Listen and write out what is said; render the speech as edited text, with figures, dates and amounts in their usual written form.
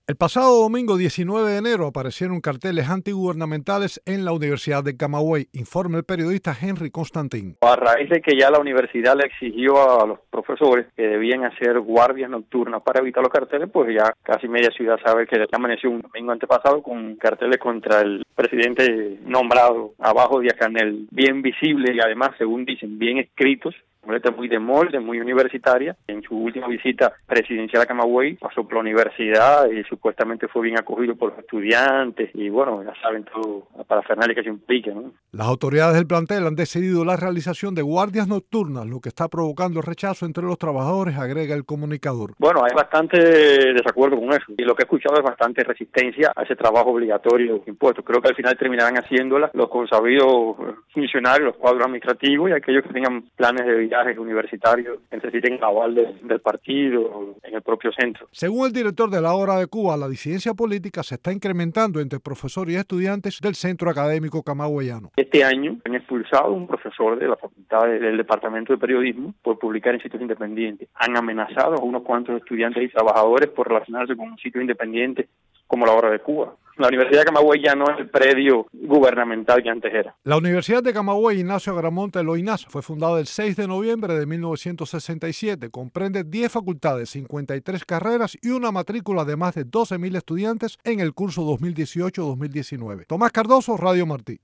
El pasado domingo 19 de enero aparecieron carteles antigubernamentales en la Universidad de Camagüey, informa el periodista Henry Constantin. A raíz de que ya la universidad le exigió a los profesores que debían hacer guardias nocturnas para evitar los carteles, pues ya casi media ciudad sabe que amaneció un domingo antepasado con carteles contra el presidente nombrado abajo de Canel, bien visibles y además, según dicen, bien escritos. Muy de molde, muy universitaria. En su última visita presidencial a Camagüey pasó por la universidad y supuestamente fue bien acogido por los estudiantes y bueno, ya saben todo la parafernalia que se implica, ¿no? Las autoridades del plantel han decidido la realización de guardias nocturnas, lo que está provocando rechazo entre los trabajadores, agrega el comunicador. Bueno, hay bastante desacuerdo con eso y lo que he escuchado es bastante resistencia a ese trabajo obligatorio impuesto. Creo que al final terminarán haciéndola los consabidos funcionarios, los cuadros administrativos y aquellos que tengan planes de viajes universitarios que necesiten aval del partido en el propio centro. Según el director de la Hora de Cuba, la disidencia política se está incrementando entre profesores y estudiantes del Centro Académico Camagüeyano. Este año han expulsado a un profesor de la facultad del Departamento de Periodismo por publicar en sitios independientes. Han amenazado a unos cuantos estudiantes y trabajadores por relacionarse con un sitio independiente como la Hora de Cuba. La Universidad de Camagüey ya no es el predio gubernamental que antes era. La Universidad de Camagüey Ignacio Agramonte Loinaz fue fundada el 6 de noviembre de 1967. Comprende 10 facultades, 53 carreras y una matrícula de más de 12.000 estudiantes en el curso 2018-2019. Tomás Cardoso, Radio Martí.